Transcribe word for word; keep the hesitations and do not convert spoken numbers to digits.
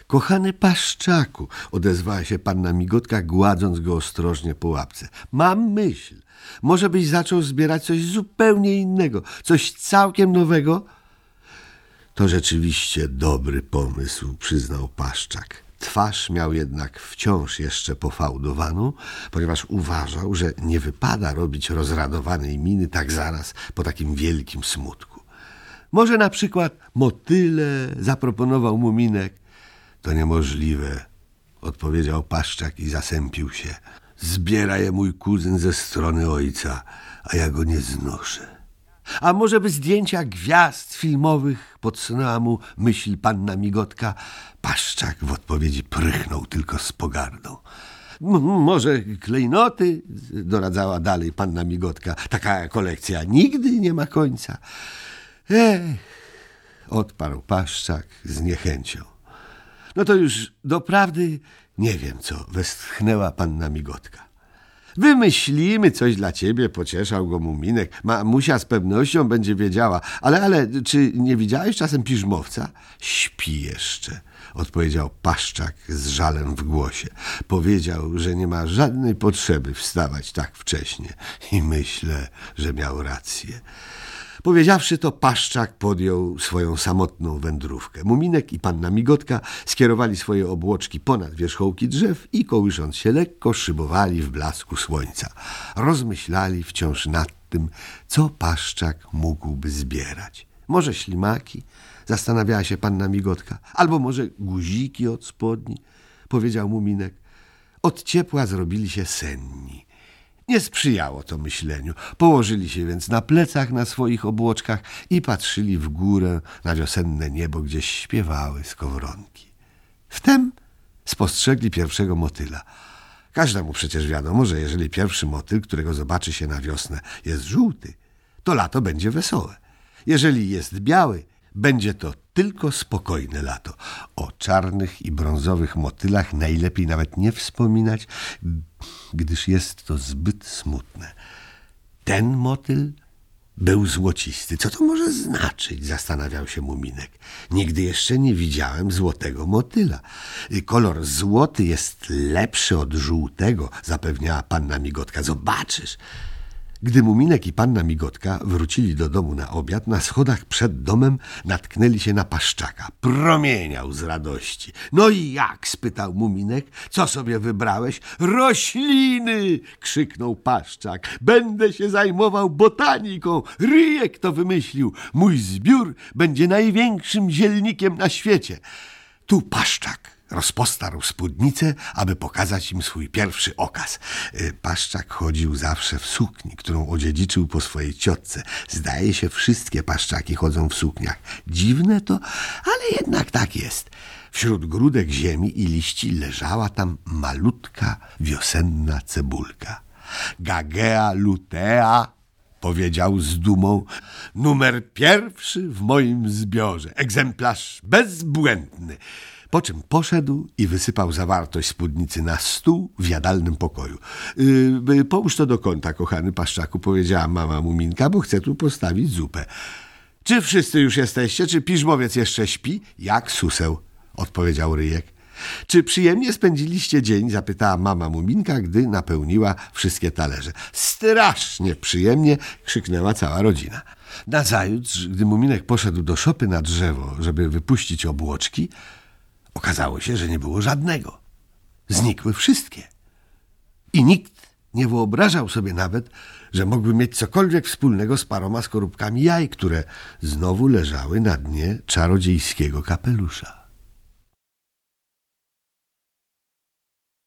Kochany Paszczaku, odezwała się panna Migotka, gładząc go ostrożnie po łapce. Mam myśl. Może byś zaczął zbierać coś zupełnie innego, coś całkiem nowego? To rzeczywiście dobry pomysł, przyznał Paszczak. Twarz miał jednak wciąż jeszcze pofałdowaną, ponieważ uważał, że nie wypada robić rozradowanej miny tak zaraz po takim wielkim smutku. Może na przykład motyle, zaproponował Muminek. To niemożliwe, odpowiedział Paszczak i zasępił się. Zbiera je mój kuzyn ze strony ojca, a ja go nie znoszę. A może by zdjęcia gwiazd filmowych, podsunęła mu myśl panna Migotka. Paszczak w odpowiedzi prychnął tylko z pogardą. M- może klejnoty, doradzała dalej panna Migotka. Taka kolekcja nigdy nie ma końca. Ech, odparł Paszczak z niechęcią. No to już doprawdy nie wiem co, westchnęła panna Migotka. Wymyślimy coś dla ciebie, pocieszał go Muminek. Mamusia z pewnością będzie wiedziała. Ale, ale, czy nie widziałeś czasem piżmowca? Śpi jeszcze, odpowiedział Paszczak z żalem w głosie. Powiedział, że nie ma żadnej potrzeby wstawać tak wcześnie. I myślę, że miał rację. Powiedziawszy to, Paszczak podjął swoją samotną wędrówkę. Muminek i panna Migotka skierowali swoje obłoczki ponad wierzchołki drzew i kołysząc się lekko szybowali w blasku słońca. Rozmyślali wciąż nad tym, co Paszczak mógłby zbierać. Może ślimaki, zastanawiała się panna Migotka, albo może guziki od spodni, powiedział Muminek. Od ciepła zrobili się senni. Nie sprzyjało to myśleniu. Położyli się więc na plecach na swoich obłoczkach i patrzyli w górę na wiosenne niebo, gdzie śpiewały skowronki. Wtem spostrzegli pierwszego motyla. Każdemu przecież wiadomo, że jeżeli pierwszy motyl, którego zobaczy się na wiosnę, jest żółty, to lato będzie wesołe. Jeżeli jest biały, będzie to tylko spokojne lato. O czarnych i brązowych motylach najlepiej nawet nie wspominać, gdyż jest to zbyt smutne. Ten motyl był złocisty. Co to może znaczyć? Zastanawiał się Muminek. Nigdy jeszcze nie widziałem złotego motyla. Kolor złoty jest lepszy od żółtego, zapewniała panna Migotka. Zobaczysz. Gdy Muminek i panna Migotka wrócili do domu na obiad, na schodach przed domem natknęli się na Paszczaka. Promieniał z radości. No i jak? Spytał Muminek. Co sobie wybrałeś? Rośliny! Krzyknął Paszczak. Będę się zajmował botaniką. Ryjek to wymyślił. Mój zbiór będzie największym zielnikiem na świecie. Tu Paszczak rozpostarł spódnicę, aby pokazać im swój pierwszy okaz. Paszczak chodził zawsze w sukni, którą odziedziczył po swojej ciotce. Zdaje się, wszystkie Paszczaki chodzą w sukniach. Dziwne to, ale jednak tak jest. Wśród grudek ziemi i liści leżała tam malutka, wiosenna cebulka. Gagea lutea, powiedział z dumą, numer pierwszy w moim zbiorze. Egzemplarz bezbłędny. Po czym poszedł i wysypał zawartość spódnicy na stół w jadalnym pokoju. Yy, połóż to do kąta, kochany Paszczaku, powiedziała mama Muminka, bo chcę tu postawić zupę. Czy wszyscy już jesteście? Czy piżmowiec jeszcze śpi? Jak suseł, odpowiedział Ryjek. Czy przyjemnie spędziliście dzień? Zapytała mama Muminka, gdy napełniła wszystkie talerze. Strasznie przyjemnie, krzyknęła cała rodzina. Nazajutrz, gdy Muminek poszedł do szopy na drzewo, żeby wypuścić obłoczki, okazało się, że nie było żadnego. Znikły wszystkie. I nikt nie wyobrażał sobie nawet, że mogły mieć cokolwiek wspólnego z paroma skorupkami jaj, które znowu leżały na dnie czarodziejskiego kapelusza.